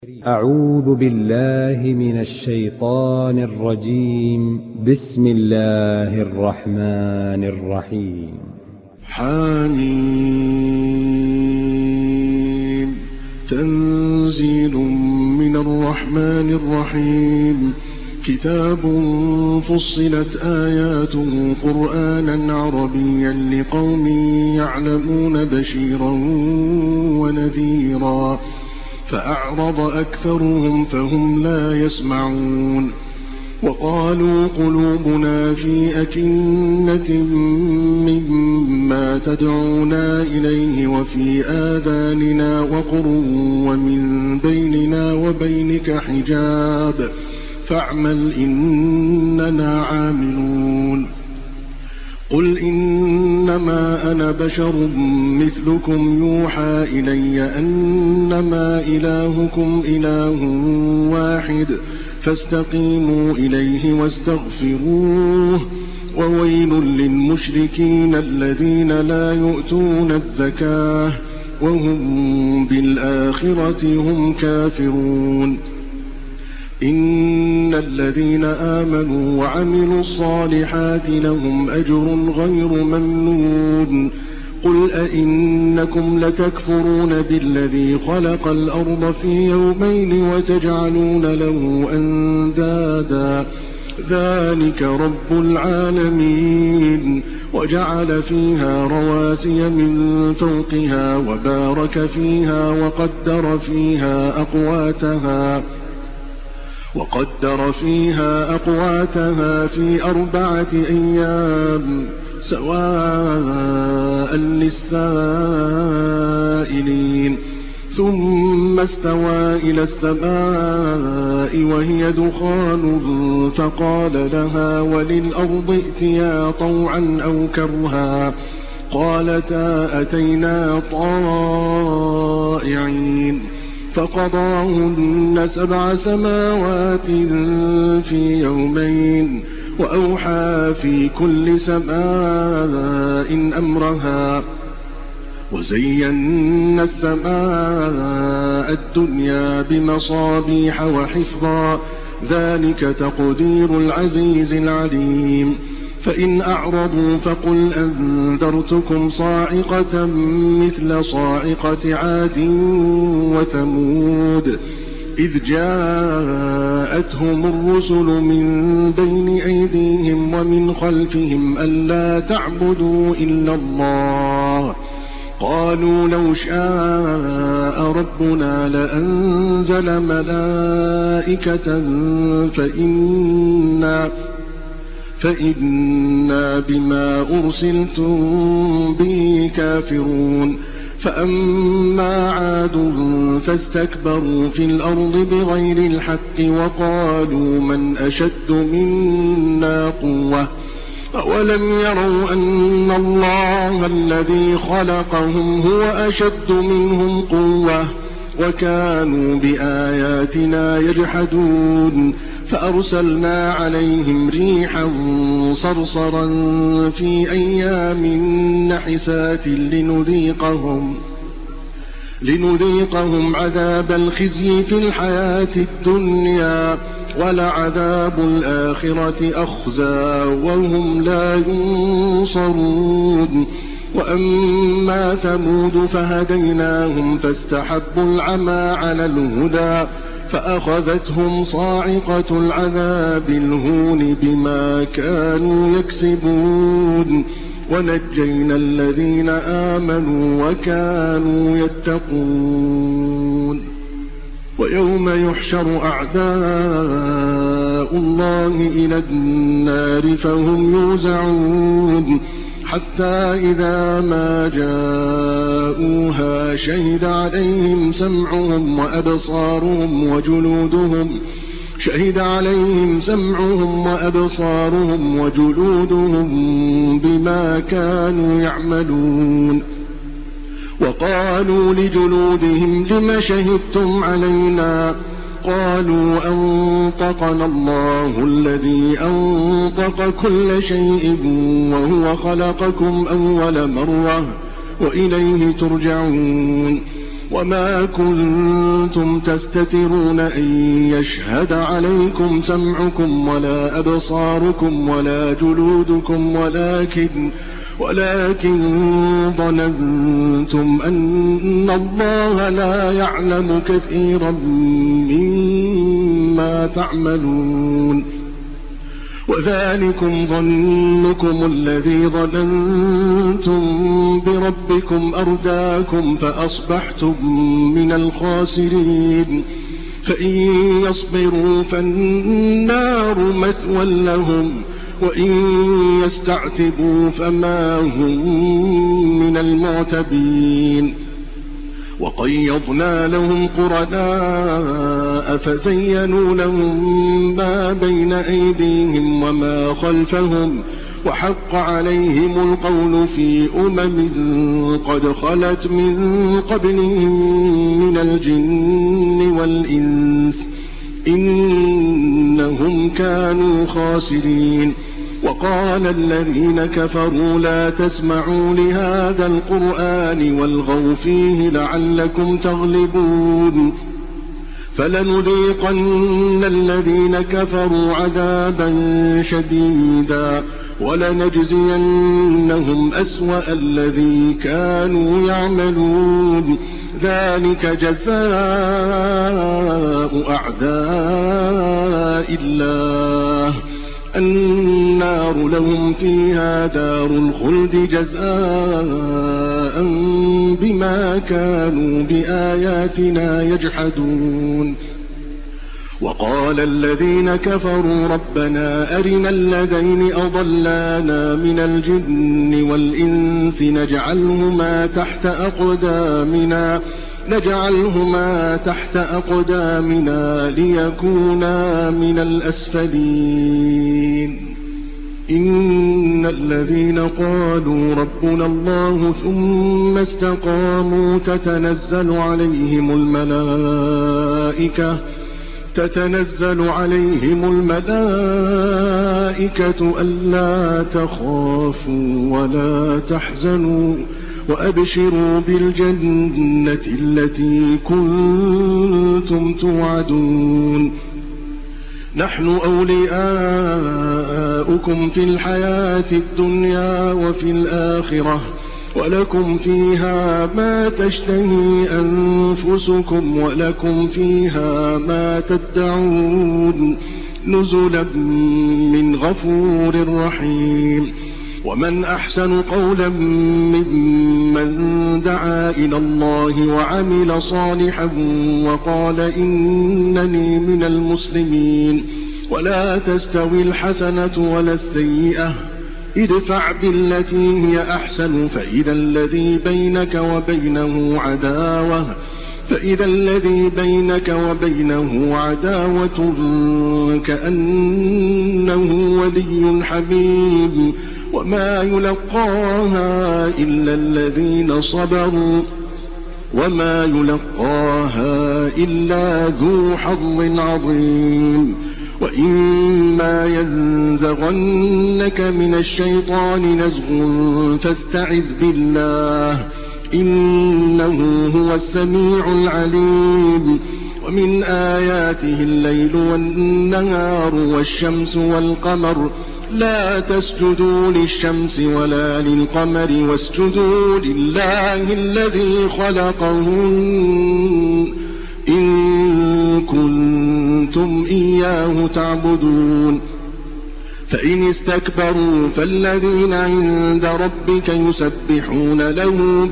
أعوذ بالله من الشيطان الرجيم. بسم الله الرحمن الرحيم. حميم. تنزيل من الرحمن الرحيم. كتاب فصلت آياته قرآنا عربيا لقوم يعلمون بشيرا ونذيرا فأعرض أكثرهم فهم لا يسمعون. وقالوا قلوبنا في أكنة مما تدعونا إليه وفي آذاننا وقر ومن بيننا وبينك حجاب فاعمل إننا عاملون. قل إنما أنا بشر مثلكم يوحى إلي أنما إلهكم إله واحد فاستقيموا إليه واستغفروه. وويل للمشركين الذين لا يؤتون الزكاة وهم بالآخرة هم كافرون. إن الذين آمنوا وعملوا الصالحات لهم أجر غير ممنون. قل أئنكم لتكفرون بالذي خلق الأرض في يومين وتجعلون له أندادا ذلك رب العالمين. وجعل فيها رواسي من فوقها وبارك فيها وقدر فيها أقواتها في 4 أيام سواء للسائلين. ثم استوى إلى السماء وهي دخان فقال لها وللأرض ائتيا طوعا أو كرها قالتا أتينا طائعين. فقضاهن 7 سماوات في يومين وأوحى في كل سماء أمرها. وزينا السماء الدنيا بمصابيح وحفظا ذلك تقدير العزيز العليم. فإن أعرضوا فقل أنذرتكم صاعقة مثل صاعقة عاد وثمود إذ جاءتهم الرسل من بين أيديهم ومن خلفهم ألا تعبدوا إلا الله. قالوا لو شاء ربنا لأنزل ملائكة فإنا بما أرسلتم به كافرون. فأما عاد فاستكبروا في الأرض بغير الحق وقالوا من أشد منا قوة أولم يروا أن الله الذي خلقهم هو أشد منهم قوة وكانوا بآياتنا يجحدون. فأرسلنا عليهم ريحا صرصرا في أيام نحسات لنذيقهم عذاب الخزي في الحياة الدنيا ولعذاب الآخرة أخزى وهم لا ينصرون. وأما ثمود فهديناهم فاستحبوا العمى على الهدى فأخذتهم صاعقة العذاب الهون بما كانوا يكسبون. ونجينا الذين آمنوا وكانوا يتقون. ويوم يحشر أعداء الله إلى النار فهم يوزعون حتى إذا ما جاءوها شهد عليهم سمعهم وأبصارهم وجلودهم بما كانوا يعملون. وقالوا لجلودهم لم شهدتم علينا قالوا أنطقنا الله الذي أنطق كل شيء وهو خلقكم أول مرة وإليه ترجعون. وما كنتم تستترون أن يشهد عليكم سمعكم ولا أبصاركم ولا جلودكم ولكن ظننتم أن الله لا يعلم كثيرا مما تعملون. وذلكم ظنكم الذي ظننتم بربكم أرداكم فأصبحتم من الخاسرين. فإن يصبروا فالنار مثوى لهم وإن يستعتبوا فما هم من المعتبين. وقيضنا لهم قرناء فزينوا لهم ما بين أيديهم وما خلفهم وحق عليهم القول في قد خلت من قبلهم من الجن والإنس إنهم كانوا خاسرين. وقال الذين كفروا لا تسمعوا لهذا القرآن والغوا فيه لعلكم تغلبون. فلنذيقن الذين كفروا عذابا شديدا ولنجزينهم أسوأ الذي كانوا يعملون. ذلك جزاء أعداء الله النار لهم فيها دار الخلد جزاء بما كانوا بآياتنا يجحدون. وقال الذين كفروا ربنا أرنا الذين أضلانا من الجن والإنس نجعلهما تحت أقدامنا ليكونا من الأسفلين. إن الذين قالوا ربنا الله ثم استقاموا تتنزل عليهم الملائكة ألا تخافوا ولا تحزنوا وأبشروا بالجنة التي كنتم توعدون. نحن أولياؤكم في الحياة الدنيا وفي الآخرة ولكم فيها ما تشتهي أنفسكم ولكم فيها ما تدعون نزلا من غفور رحيم. ومن أحسن قولا ممن دعا إلى الله وعمل صالحا وقال إنني من المسلمين. ولا تستوي الحسنة ولا السيئة ادفع بالتي هي أحسن فإذا الذي بينك وبينه عداوة كأنه ولي حميم. وما يلقاها إلا الذين صبروا وما يلقاها إلا ذو حظ عظيم. وإما ينزغنك من الشيطان نزغ فاستعذ بالله إنه هو السميع العليم. ومن آياته الليل والنهار والشمس والقمر لا تسجدوا للشمس ولا للقمر واسجدوا لله الذي خلقهن إن كنتم إياه تعبدون. فإن استكبروا فالذين عند ربك يسبحون له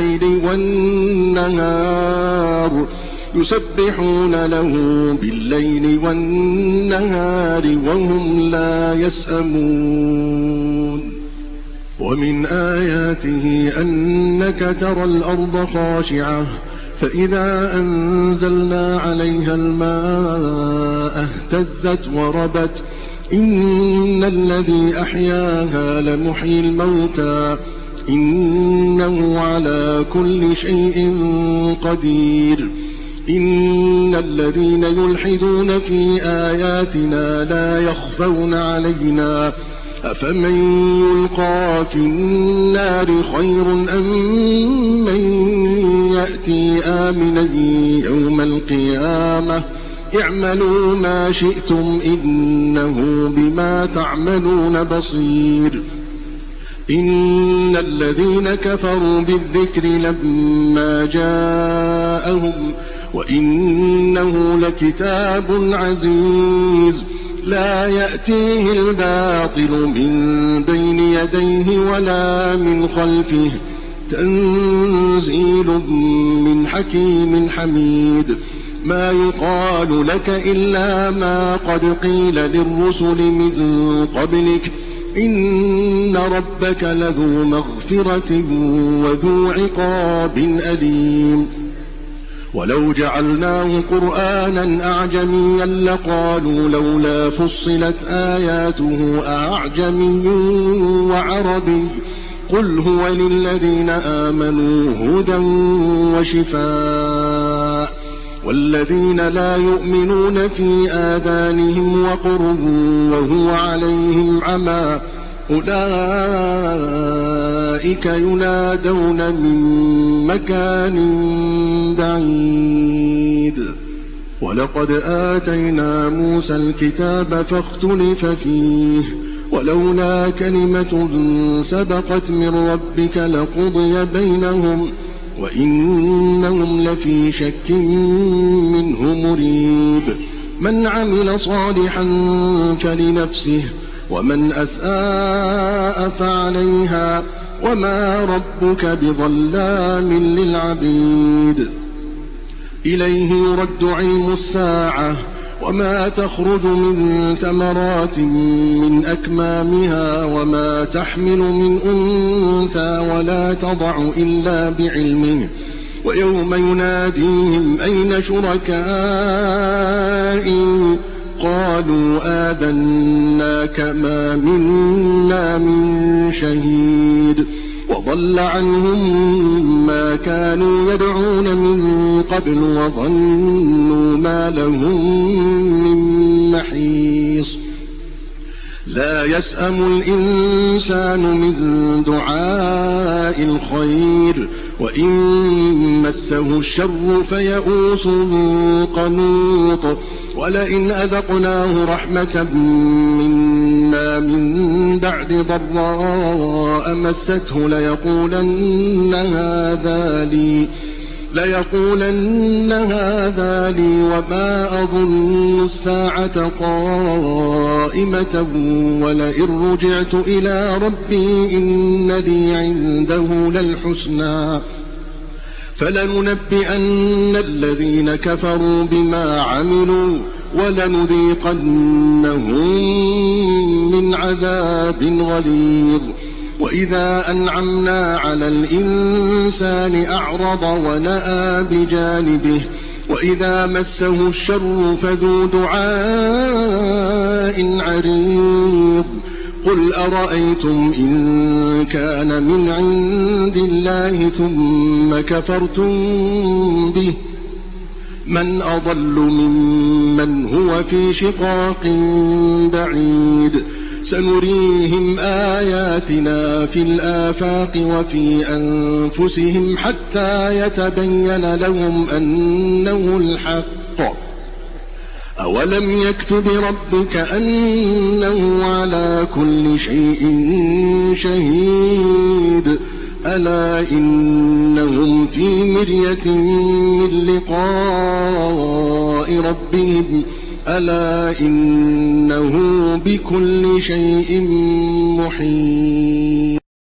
بالليل والنهار وهم لا يسأمون. ومن آياته أنك ترى الأرض خاشعة فإذا أنزلنا عليها الماء اهتزت وربت إن الذي أحياها لمحيي الموتى إنه على كل شيء قدير. إن الذين يلحدون في آياتنا لا يخفون علينا أفمن يلقى في النار خير أم من يأتي آمنا يوم القيامة اعملوا ما شئتم إنه بما تعملون بصير إن الذين كفروا بالذكر لما جاءهم وإنه لكتاب عزيز لا يأتيه الباطل من بين يديه ولا من خلفه تنزيل من حكيم حميد ما يقال لك إلا ما قد قيل للرسل من قبلك إن ربك لذو مغفرة وذو عقاب أليم ولو جعلناه قرآنا أعجميا لقالوا لولا فصلت آياته أعجمي وعربي قل هو للذين آمنوا هدى وشفاء والذين لا يؤمنون في آذانهم وقر وهو عليهم عمى أولئك ينادون من مكان بعيد ولقد آتينا موسى الكتاب فاختلف فيه ولولا كلمة سبقت من ربك لقضي بينهم وإنهم لفي شك منه مريب من عمل صالحا فلنفسه ومن أساء فعليها وما ربك بظلام للعبيد إليه يرد علم الساعة وما تخرج من ثمرات من أكمامها وما تحمل من أنثى ولا تضع إلا بعلمه ويوم يناديهم أين شركائي قالوا آذناك ما منا من شهيد وضل عنهم ما كانوا يدعون من قبل وظنوا ما لهم من محيص لا يسأم الإنسان من دعاء الخير وإن مسه الشر فيئوس قنوط ولئن أذقناه رحمة منا من بعد ضراء مسته ليقولن هذا لي وما أظن الساعة قائمة ولئن رجعت إلى ربي إن لي عنده للحسنى فلننبئن الذين كفروا بما عملوا ولنذيقنهم من عذاب غليظ وإذا أنعمنا على الإنسان أعرض ونأى بجانبه وإذا مسه الشر فذو دعاء عريض قل أرأيتم إن كان من عند الله ثم كفرتم به من أضل ممن هو في شقاق بعيد سنريهم آياتنا في الآفاق وفي أنفسهم حتى يتبين لهم أنه الحق أولم يكف بربك أنه على كل شيء شهيد ألا إنهم في مرية من لقاء ربهم ألا إنه بكل شيء محيط